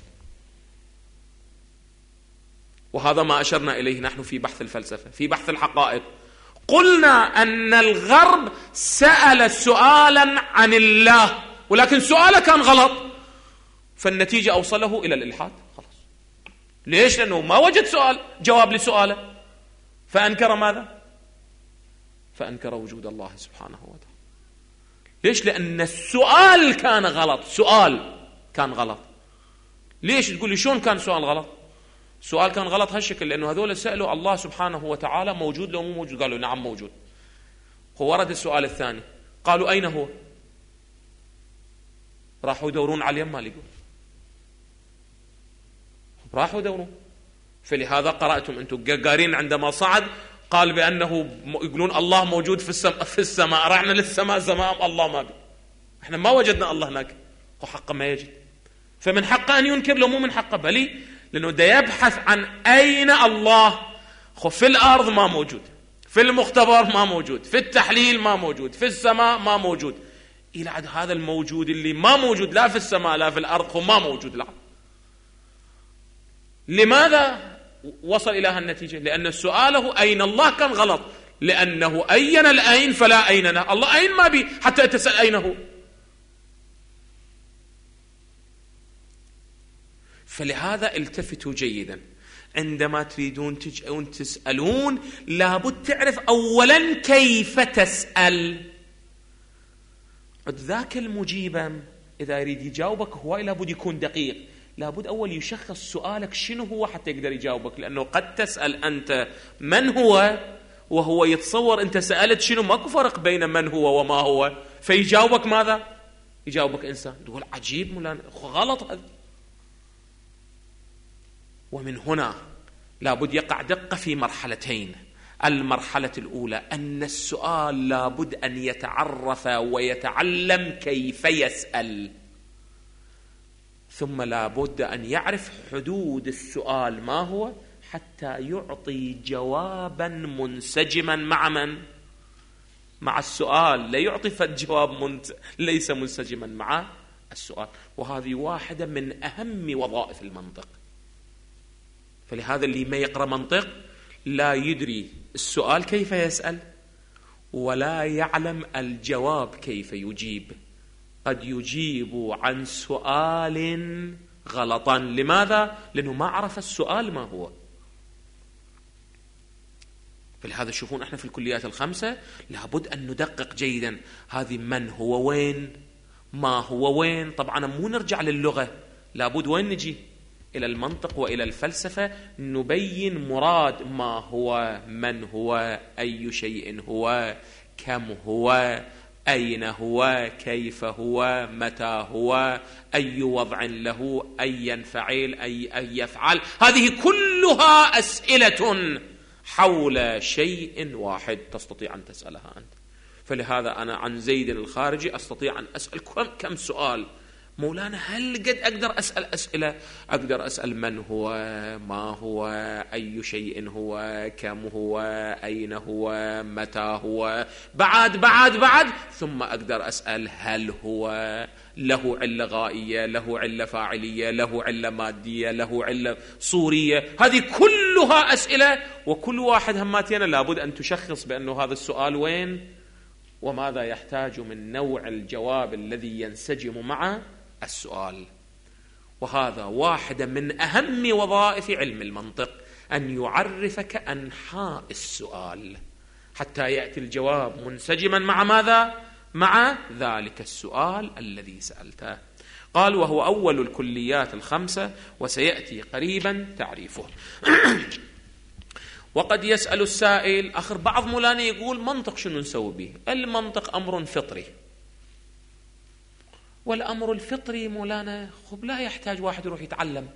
وهذا ما أشرنا إليه نحن في بحث الفلسفة، في بحث الحقائق. قلنا أن الغرب سأل سؤالا عن الله، ولكن سؤاله كان غلط، فالنتيجة أوصله إلى الإلحاد. خلاص. ليش؟ لأنه ما وجد جواب لسؤاله، فأنكر ماذا؟ فأنكر وجود الله سبحانه وتعالى. ليش؟ لأن السؤال كان غلط. سؤال كان غلط. ليش تقول لي شون كان سؤال غلط؟ سؤال كان غلط هالشكل لأنه هذول سألوا الله سبحانه وتعالى موجود لو مو موجود؟ قالوا نعم موجود. هو ورد السؤال الثاني، قالوا أين هو؟ راحوا يدورون على اليم ما لقوا، راحوا يدورون. فلهذا قرأتم أنتم قارين عندما صعد قال بأنه يقولون الله موجود في السماء. رحنا للسماء زمام الله ما بي، احنا ما وجدنا الله هناك. وحقا ما يجد، فمن حقه أن ينكر لو مو من حقه بلي، لأنه دا يبحث عن أين الله. في الأرض ما موجود، في المختبر ما موجود، في التحليل ما موجود، في السماء ما موجود. إلى هذا الموجود اللي ما موجود لا في السماء لا في الأرض، هو ما موجود لا. لماذا وصل إلى هالنتيجة؟ لأن سؤاله أين الله كان غلط، لأنه أين الأين فلا أيننا. الله أين ما بي حتى تسأل أين هو. فلهذا التفتوا جيدا عندما تريدون تسألون، لابد تعرف أولا كيف تسأل. ذاك المجيب إذا يريد يجاوبك هو لابد يكون دقيق، لابد أول يشخص سؤالك شنو هو حتى يقدر يجاوبك. لأنه قد تسأل أنت من هو وهو يتصور أنت سألت شنو، ماكو فرق بين من هو وما هو، فيجاوبك ماذا؟ يجاوبك إنسان. تقول عجيب مولانا، غلط هذا. ومن هنا لابد يقع دقة في مرحلتين. المرحلة الأولى أن السؤال لابد أن يتعرف ويتعلم كيف يسأل، ثم لابد أن يعرف حدود السؤال ما هو حتى يعطي جوابا منسجما مع من؟ مع السؤال. لا يعطي فالجواب ليس منسجما مع السؤال. وهذه واحدة من أهم وظائف المنطق. فلهذا اللي ما يقرأ منطق لا يدري السؤال كيف يسأل ولا يعلم الجواب كيف يجيب. قد يجيب عن سؤال غلطا. لماذا؟ لأنه ما عرف السؤال ما هو. فلهذا تشوفون احنا في الكليات الخمسة لابد أن ندقق جيدا هذه من هو وين، ما هو وين. طبعا مو نرجع للغة، لابد وين نجي؟ إلى المنطق وإلى الفلسفة، نبين مراد ما هو، من هو، أي شيء هو، كم هو، أين هو، كيف هو، متى هو، أي وضع له، أي ينفعل، أي يفعل. هذه كلها أسئلة حول شيء واحد تستطيع أن تسألها أنت. فلهذا أنا عن زيد الخارجي أستطيع أن أسأل كم سؤال. مولانا هل قد أقدر أسأل أسئلة؟ أقدر أسأل من هو، ما هو، أي شيء هو، كم هو، أين هو، متى هو، بعد ثم أقدر أسأل هل هو له علة غائية، له علة فاعلية، له علة مادية، له علة صورية. هذه كلها أسئلة، وكل واحد هماتينا لابد أن تشخص بأنه هذا السؤال وين وماذا يحتاج من نوع الجواب الذي ينسجم مع السؤال. وهذا واحدة من أهم وظائف علم المنطق، أن يعرفك أنحاء السؤال حتى يأتي الجواب منسجما مع ماذا؟ مع ذلك السؤال الذي سألته. قال وهو أول الكليات الخمسة وسيأتي قريبا تعريفه. وقد يسأل السائل آخر بعض مولانا يقول منطق شنو نسوي به؟ المنطق أمر فطري. والأمر الفطري مولانا خب لا يحتاج واحد يروح يتعلم.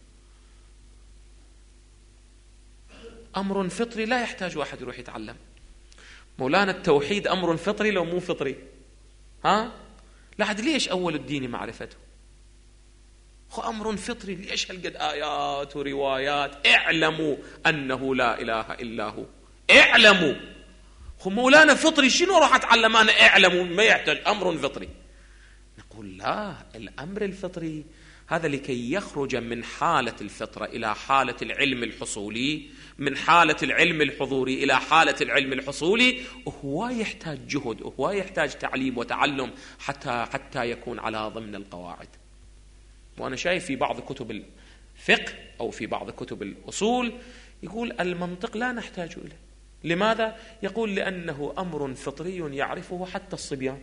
أمر فطري لا يحتاج واحد يروح يتعلم. مولانا التوحيد أمر فطري لو مو فطري؟ لحد ليش أول الدين معرفته؟ أمر فطري. ليش هالقد آيات وروايات؟ اعلموا أنه لا إله إلا هو. اعلموا. مولانا فطري شنو راح أتعلم أنا؟ اعلموا ما يحتاج أمر فطري. نقول لا، الأمر الفطري هذا لكي يخرج من حالة الفطرة إلى حالة العلم الحصولي، من حالة العلم الحضوري إلى حالة العلم الحصولي، هو يحتاج جهد، هو يحتاج تعليم وتعلم حتى يكون على ضمن القواعد. وأنا شايف في بعض كتب الفقه أو في بعض كتب الأصول يقول المنطق لا نحتاج إليه. لماذا؟ يقول لأنه أمر فطري يعرفه حتى الصبيان.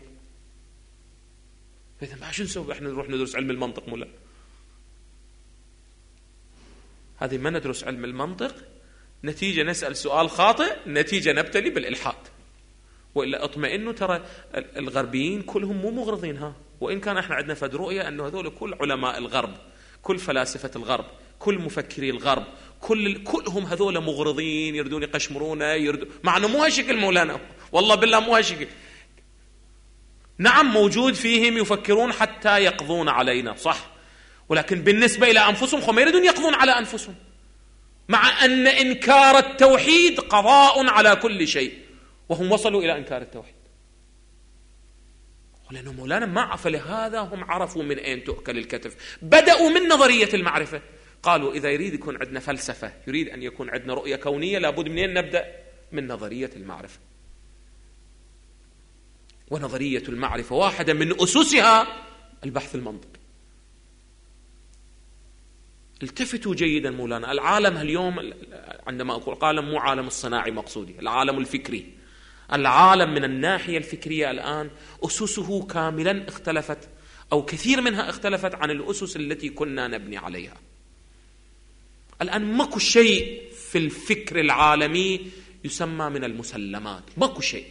إذا ما شو نسوي إحنا نروح ندرس علم المنطق مولا؟ هذه ما ندرس علم المنطق، نتيجة نسأل سؤال خاطئ، نتيجة نبتلي بالإلحاد. وإلا اطمئنوا ترى الغربيين كلهم مو مغرضين وإن كان احنا عندنا فد رؤية أنه هذول كل علماء الغرب، كل فلاسفة الغرب، كل مفكري الغرب، كلهم هذول مغرضين، يردون يقشمرونا، مع أنه مو هالشكل مولانا، والله بالله مو هالشكل. نعم موجود فيهم يفكرون حتى يقضون علينا، صح، ولكن بالنسبة إلى أنفسهم هم يريدون يقضون على أنفسهم، مع أن إنكار التوحيد قضاء على كل شيء، وهم وصلوا إلى إنكار التوحيد. ولأنه مولانا ما فلهذا هم عرفوا من أين تؤكل الكتف. بدأوا من نظرية المعرفة، قالوا إذا يريد يكون عندنا فلسفة، يريد أن يكون عندنا رؤية كونية، لابد منين نبدأ؟ من نظرية المعرفة. ونظرية المعرفة واحدة من أسسها البحث المنطقي. التفتوا جيدا مولانا، العالم اليوم، عندما أقول عالم مو عالم الصناعي مقصودي، العالم الفكري، العالم من الناحية الفكرية الآن أسسه كاملا اختلفت، أو كثير منها اختلفت عن الأسس التي كنا نبني عليها. الآن ماكو شيء في الفكر العالمي يسمى من المسلمات، ماكو شيء.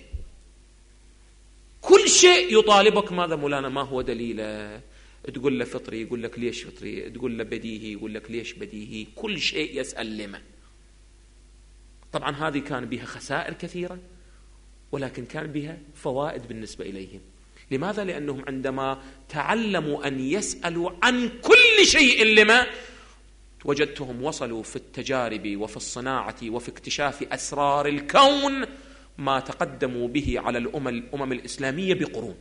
كل شيء يطالبك ماذا مولانا؟ ما هو دليله؟ تقول له فطري، يقول لك ليش فطري؟ تقول له بديهي، يقول لك ليش بديهي؟ كل شيء يسأل لما. طبعا هذه كان بها خسائر كثيرة، ولكن كان بها فوائد بالنسبة إليهم. لماذا؟ لأنهم عندما تعلموا أن يسألوا عن كل شيء لما، وجدتهم وصلوا في التجارب وفي الصناعة وفي اكتشاف أسرار الكون ما تقدموا به على الأمم الإسلامية بقرون.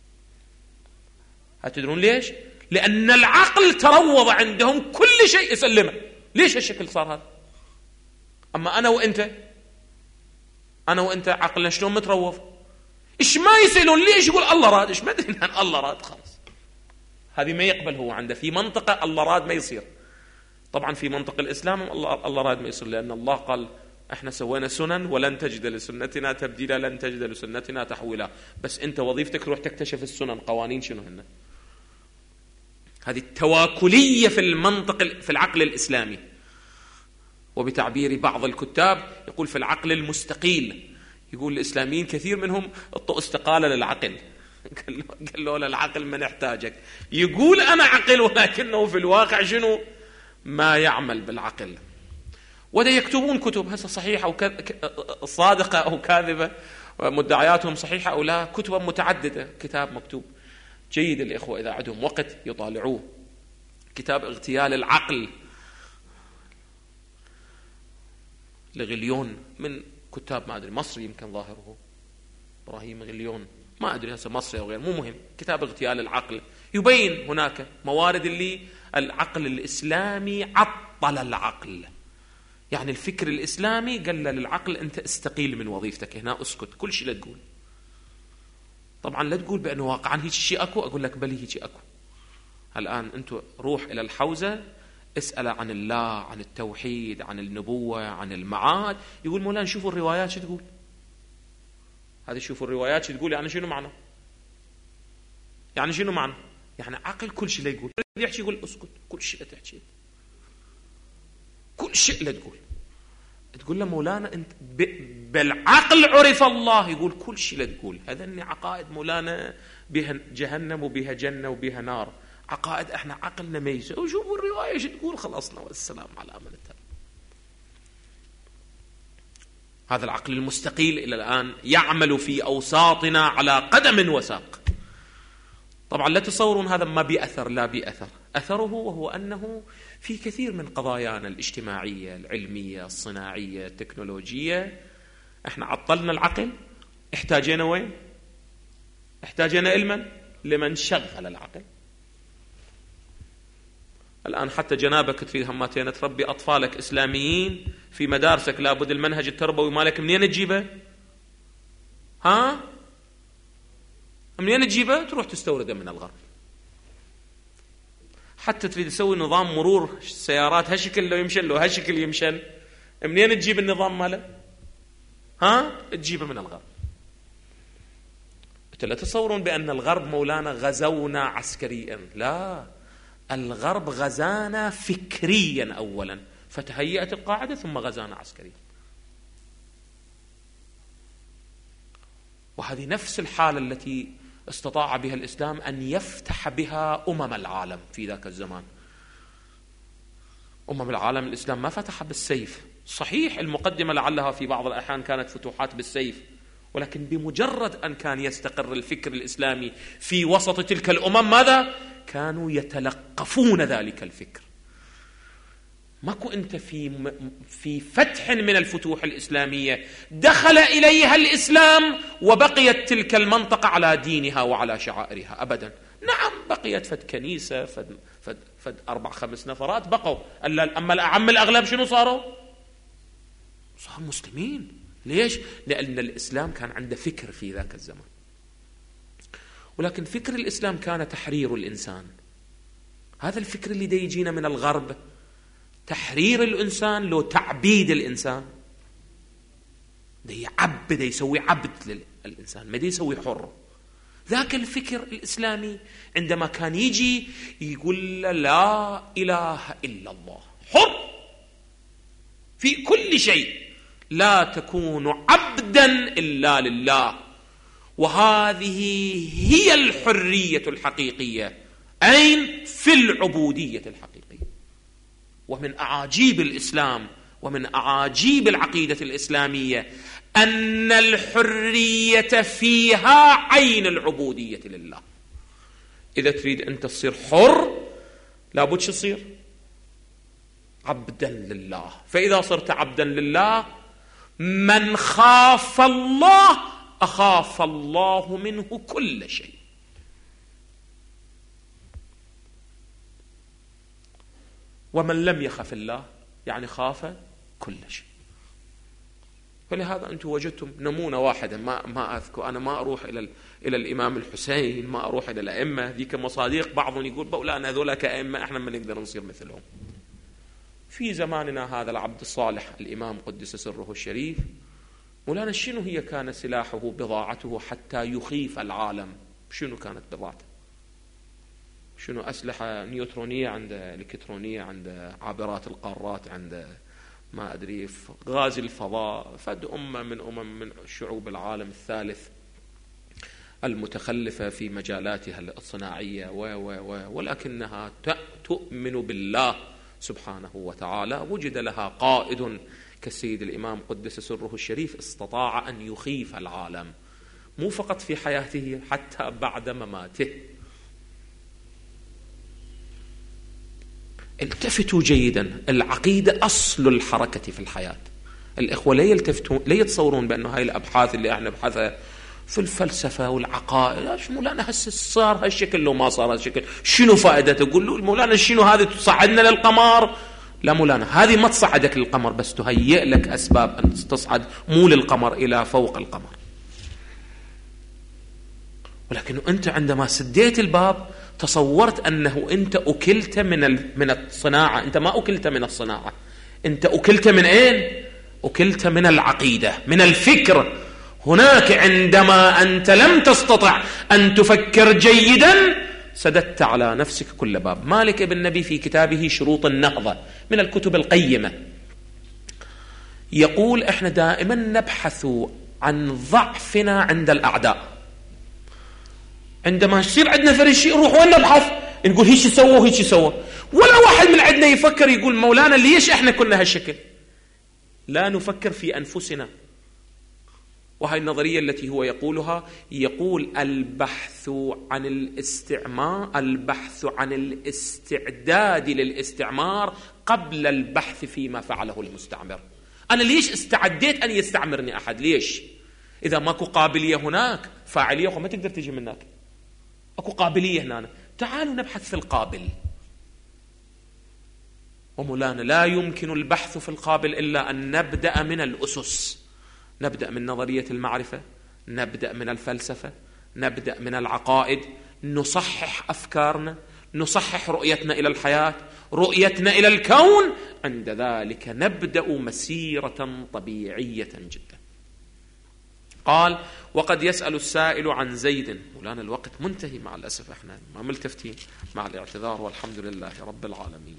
هتدرون ليش؟ لأن العقل تروض عندهم، كل شيء يسلمه. ليش هالشكل صار هذا؟ أما أنا وأنت عقلنا شلون متروض؟ إيش ما يسألون ليش؟ يقول الله راد. إيش ما أدري عن الله راد، خلاص هذه ما يقبل. هو عنده في منطقة الله راد ما يصير. طبعا في منطق الإسلام الله راد ما يصير، لأن الله قال احنا سوينا سنن ولن تجد لسنتنا تبديلا، لن تجد لسنتنا تحويلا. بس انت وظيفتك روح تكتشف السنن، قوانين شنو هن. هذه التواكلية في المنطق في العقل الإسلامي، وبتعبير بعض الكتاب يقول في العقل المستقيل. يقول الإسلاميين كثير منهم استقال للعقل، قال له العقل ما نحتاجك. يقول أنا عقل، ولكنه في الواقع شنو؟ ما يعمل بالعقل. وده يكتبون كتب هسه صحيحة أو صادقة أو كاذبة، مدعياتهم صحيحة أو لا، كتب متعددة. كتاب مكتوب جيد الإخوة إذا عندهم وقت يطالعوه، كتاب اغتيال العقل لغليون، من كتاب ما أدري مصري يمكن ظاهره إبراهيم غليون، ما أدري هسه مصري أو غير، مو مهم. كتاب اغتيال العقل يبين هناك موارد اللي العقل الإسلامي عطل العقل. يعني الفكر الإسلامي قال للعقل أنت استقيل من وظيفتك هنا، اسكت، كل شيء لا تقول. طبعا لا تقول بأنه واقعا هيك شيء أكو، أقول لك بلي هيك أكو. الآن أنت روح إلى الحوزة، اسأل عن الله، عن التوحيد، عن النبوة، عن المعاد. يقول مولانا شوفوا الروايات شو تقول. هذه شوفوا الروايات شو تقول، يعني شنو معنى؟ يعني شنو معنى؟ يعني عقل كل شيء لا يقول، يحكي يقول اسكت، كل شيء لا تحكي، كل شيء لا تقول. تقول له مولانا انت بالعقل عرف الله، يقول كل شيء لا تقول. هذني عقائد مولانا بها جهنم وبها جنة وبها نار، عقائد احنا عقلنا ميزة. وشوفوا الرواية شو تقول، خلصنا والسلام على أمل الله. هذا العقل المستقيل إلى الآن يعمل في أوساطنا على قدم وساق. طبعا لا تصورون هذا ما بأثر، لا بأثر. أثره وهو أنه في كثير من قضايانا الاجتماعية العلمية الصناعية التكنولوجية احنا عطلنا العقل. احتاجنا وين؟ احتاجنا علما لمن شغل العقل. الآن حتى جنابك تريد هماتين تربي أطفالك إسلاميين في مدارسك، لابد المنهج التربوي مالك منين تجيبه؟ ها؟ منين تجيبه؟ تروح تستورده من الغرب. حتى تريد تسوي نظام مرور سيارات هالشكل لو يمشن، لو هالشكل يمشن، منين تجيب النظام ماله؟ ها؟ تجيبه من الغرب. لا تصورون بأن الغرب مولانا غزونا عسكريا، لا، الغرب غزانا فكريا أولا، فتهيأت القاعدة ثم غزانا عسكريا. وهذه نفس الحالة التي استطاع بها الإسلام أن يفتح بها العالم في ذاك الزمان. العالم الإسلام ما فتح بالسيف، صحيح المقدمة لعلها في بعض الأحيان كانت فتوحات بالسيف، ولكن بمجرد أن كان يستقر الفكر الإسلامي في وسط تلك الأمم ماذا؟ كانوا يتلقفون ذلك الفكر. ماكو أنت في فتح من الفتوح الإسلامية دخل إليها الإسلام وبقيت تلك المنطقة على دينها وعلى شعائرها أبدا. نعم بقيت فد كنيسة، فد 4-5 نفرات بقوا، أما الأعم الأغلب شنو صاروا مسلمين. ليش؟ لأن الإسلام كان عنده فكر في ذاك الزمان، ولكن فكر الإسلام كان تحرير الإنسان. هذا الفكر اللي دا يجينا من الغرب، تحرير الإنسان لو تعبيد الإنسان، دا يعبد، دا يسوي عبد للإنسان، ما دا يسوي حر. ذاك الفكر الإسلامي عندما كان يجي يقول لا إله إلا الله، حر في كل شيء، لا تكون عبدا إلا لله. وهذه هي الحرية الحقيقية. أين؟ في العبودية الحقيقية. ومن أعاجيب الإسلام ومن أعاجيب العقيدة الإسلامية أن الحرية فيها عين العبودية لله. إذا تريد أن تصير حر لابد تصير عبدا لله. فإذا صرت عبدا لله، من خاف الله أخاف الله منه كل شيء. ومن لم يخف الله يعني خاف كل شيء. فلهذا أنتم وجدتم نمونة واحدة، ما أذكر، أنا ما أروح إلى الإمام الحسين، ما أروح إلى الأئمة ذيك مصاديق. بعضهم يقول بولا هذول كأئمة إحنا ما نقدر نصير مثلهم. في زماننا هذا العبد الصالح الإمام قدس سره الشريف، مولانا شنو هي كان سلاحه بضاعته حتى يخيف العالم؟ شنو كانت بضاعته؟ شنو أسلحة نيوترونية عند إلكترونية عند عابرات القارات عند ما أدري غازي الفضاء، فد أمة من شعوب العالم الثالث المتخلفة في مجالاتها الصناعية ولكنها تؤمن بالله سبحانه وتعالى. وجد لها قائد كالسيد الإمام قدس سره الشريف استطاع أن يخيف العالم، مو فقط في حياته حتى بعد مماته. التفتوا جيدا، العقيدة أصل الحركة في الحياة. الإخوة لا يلتفتون، لا يتصورون بأن هاي الأبحاث اللي احنا نبحثها في الفلسفة والعقائد شو مولانا هسه صار هالشكل لو ما صار هالشكل شنو فائدته؟ تقول له مولانا شنو هذه تصعدنا للقمر؟ لا مولانا هذه ما تصعدك للقمر، بس تهيئ لك أسباب أن تصعد مو للقمر إلى فوق القمر. ولكن أنت عندما سديت الباب تصورت أنه أنت أكلت من الصناعة. أنت ما أكلت من الصناعة، أنت أكلت من أين؟ أكلت من العقيدة، من الفكر. هناك عندما أنت لم تستطع أن تفكر جيدا سددت على نفسك كل باب. مالك ابن نبي في كتابه شروط النهضة من الكتب القيمة يقول احنا دائما نبحث عن ضعفنا عند الأعداء. عندما يصير عندنا فريق شيء نروح وين نبحث؟ نقول هيك سووا هيك سووا. ولا واحد من عندنا يفكر يقول مولانا ليش احنا كنا هالشكل؟ لا نفكر في أنفسنا. وهي النظرية التي هو يقولها، يقول البحث عن الاستعمار، البحث عن الاستعداد للاستعمار قبل البحث فيما فعله المستعمر. أنا ليش استعديت أن يستعمرني أحد؟ ليش؟ إذا ماكو قابلية هناك، فاعلية ما تقدر تجي منك. أكو قابلية هنا، تعالوا نبحث في القابل. ومولانا لا يمكن البحث في القابل إلا أن نبدأ من الأسس، نبدأ من نظرية المعرفة، نبدأ من الفلسفة، نبدأ من العقائد، نصحح أفكارنا، نصحح رؤيتنا إلى الحياة، رؤيتنا إلى الكون. عند ذلك نبدأ مسيرة طبيعية جدا. قال وقد يسأل السائل عن زيد. مولانا الوقت منتهي مع الأسف، احنا ما ملتفتين، مع الاعتذار، والحمد لله رب العالمين.